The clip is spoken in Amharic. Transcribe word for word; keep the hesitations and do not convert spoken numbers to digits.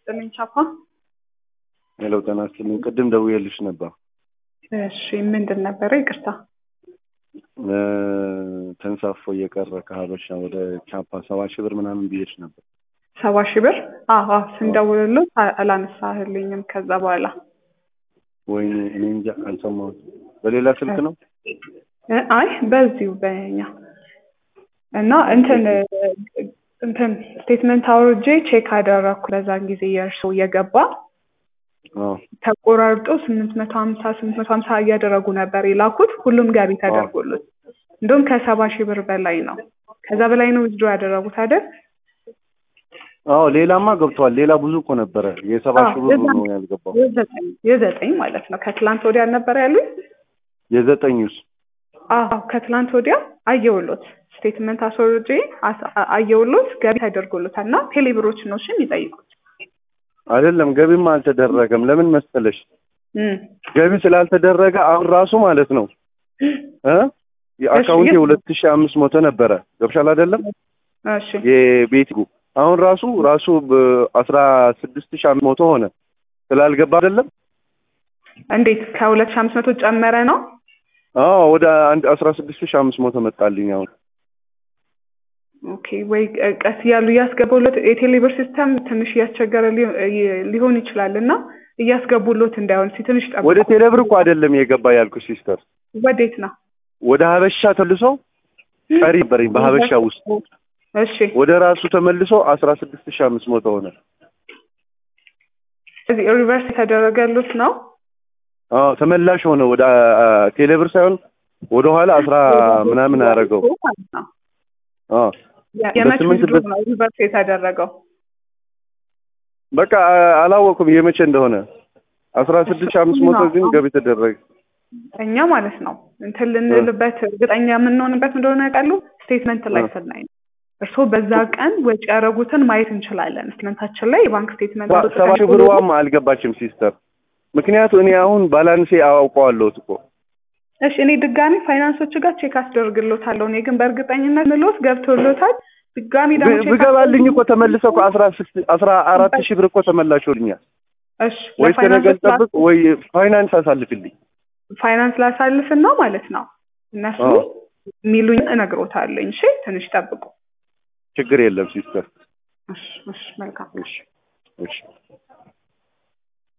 ይስጥልኝ ቻፓ። ሄሎ ጤና ይስጥልኝ። ቅድም ደውዬልሽ ነበር። እሺ ምንድን ነበር? ይቅርታ። ተንሳፎ እየቀረ ከሀበሻ ወደ ቻፓ ሰባ ሺህ ብር ምናምን ብዬሽ ነበር። ሰባ ሺህ ብር? አዎ ስንደውልልህ አላነሳህልኝም። ከዛ በኋላ ወይኔ እኔ እንጃ አልሰማሁትም። በሌላ ስልክ ነው? አይ በዚሁ በእኛ እና እንትን እንትን ስቴትመንት አውርጄ ቼክ አደረኩ። ለዛን ጊዜ የእርሱ እየገባ ተቆራርጦ ስምንት መቶ ሀምሳ ስምንት መቶ ሀምሳ እያደረጉ ነበር የላኩት። ሁሉም ገቢ ተደርጎለት እንደውም ከሰባ ሺህ ብር በላይ ነው። ከዛ በላይ ነው ዊዝድሮ ያደረጉት አይደል? አዎ ሌላማ ገብቷል። ሌላ ብዙ እኮ ነበረ። የሰባ ሺህ ብር ነው ያልገባው። የዘጠኝ የዘጠኝ ማለት ነው። ከትላንት ወዲያ ነበር ያሉኝ። የዘጠኙስ? አዎ ከትላንት ወዲያ አየውሎት ስቴትመንት አስወርጄ አየውሎት ገቢ ተደርጎለታል። እና ቴሌብሮች ነው እሺ የሚጠይቁት። አይደለም ገቢም አልተደረገም። ለምን መሰለሽ? ገቢ ስላልተደረገ አሁን ራሱ ማለት ነው እ የአካውንት ሁለት ሺህ አምስት መቶ ነበረ። ገብሻል አይደለም? እሺ የቤት አሁን ራሱ ራሱ አስራ ስድስት ሺህ አምስት መቶ ሆነ። ስላልገባ አይደለም? እንዴት ከሁለት ሺህ አምስት መቶ ጨመረ ነው? አዎ ወደ አንድ አስራ ስድስት ሺህ አምስት መቶ መጣልኝ አሁን። ኦኬ ወይ ቀስ ያሉ ያስገቡለት የቴሌብር ሲስተም ትንሽ ያስቸገረ ሊሆን ይችላል እና እያስገቡለት እንዳይሆን ትንሽ ጠብቁ። ወደ ቴሌብር እኮ አይደለም የገባ ያልኩሽ ሲስተር። ወዴት ነው? ወደ ሀበሻ ተልሶ ቀሪ በረኝ በሀበሻ ውስጥ። እሺ ወደ ራሱ ተመልሶ አስራ ስድስት ሺህ አምስት መቶ ሆነ። እዚህ ሪቨርስ የተደረገሉት ነው? አዎ ተመላሽ ሆነ ወደ ቴሌብር ሳይሆን ወደ ኋላ አስራ ምናምን አደረገው። አዎ የመቼ ነው ሪቨርስ የተደረገው? በቃ አላወኩም የመቼ እንደሆነ። አስራ ስድስት ሺህ አምስት መቶ ግን ገቢ ተደረገ። እኛ ማለት ነው እንትን ልንልበት እርግጠኛ የምንሆንበት እንደሆነ ያውቃሉ። ስቴትመንት ላይ ስናይ እርስዎ በዛ ቀን ወጪ ያደረጉትን ማየት እንችላለን። ስቴትመንታችን ላይ የባንክ ስቴትመንት ሰባ ሺህ ብርዋም አልገባችም ሲስተር። ምክንያቱ እኔ አሁን ባላንሴ አውቀዋለሁ እኮ። እሺ እኔ ድጋሚ ፋይናንሶች ጋር ቼክ አስደርግሎታለሁ። እኔ ግን በእርግጠኝነት ምሎት ገብቶሎታል። ድጋሚ ደግሞ ቼክ ብገባልኝ እኮ ተመልሰው እኮ አስራ አራት ሺህ ብር እኮ ተመላሽልኛል። እሺ ወይ ተነገል ጠብቅ ወይ ፋይናንስ አሳልፍልኝ። ፋይናንስ ላሳልፍና ማለት ነው እነሱ ሚሉኝ እነግሮታለሁ። እሺ ትንሽ ጠብቁ። ችግር የለም ሲስተር። እሺ እሺ መልካም። እሺ እሺ